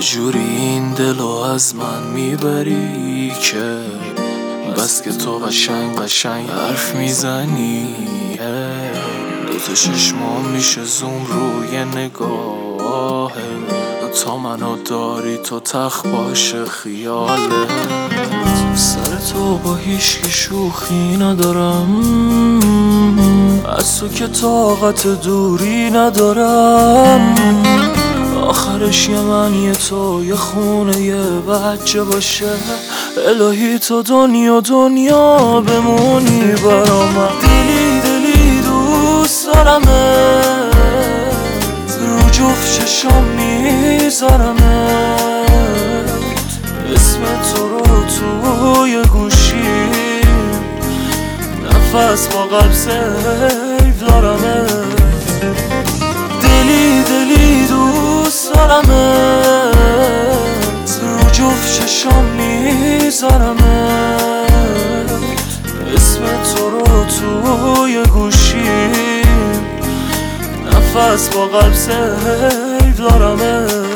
چجوری این دلو از من میبری که بس که تو قشنگ حرف میزنی. دوتا چشمام میشه زوم روی نگاهه، تا منو داری تو تخت باشه خیاله. سر تو با هیچکی شوخی ندارم، از تو که طاقت دوری ندارم. آخرش یه من یه تو یه خونه یه بچه باشه، الهی تو دنیا بمونی برام. دلی دوست دارمت، رو جفت چشم میذارمت، اسم تو رو توی گوشی نفس با قلب سیف دارمت. دلی دوست دارمت، رو جفت چشم میذارمت، اسم تو رو توی گوشی نفس با قلب سیف دارمت.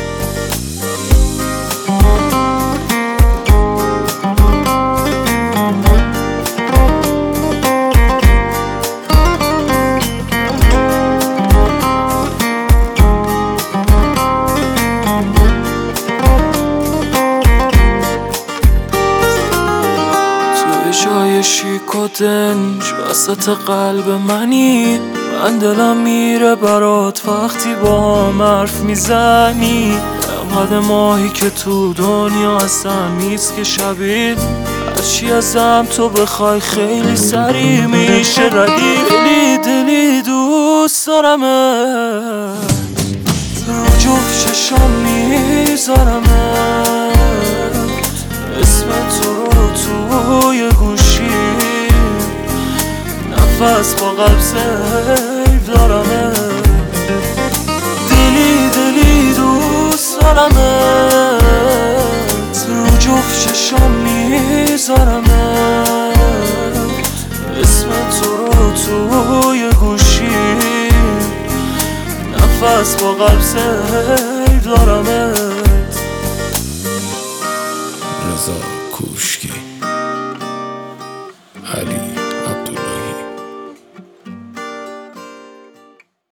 جای شیک و دنج وسط قلب منی، من دلم میره برات وقتی با هم حرف میزنی. انقدر ماهی که تو دنیا اصلا نیست که شبیه، هرچی ازم تو بخوای خیلی سریع میشه ردیف. دلی دوست دارمت، رو جفت چشم میذارمت، اسم تو رو توی گوشی نفس با قلب سیف دارمت. دلی دوست دارمت، رو جفت چشم میذارمت، اسم تو رو توی گوشی نفس با قلب سیف دارمت. رضا کوش.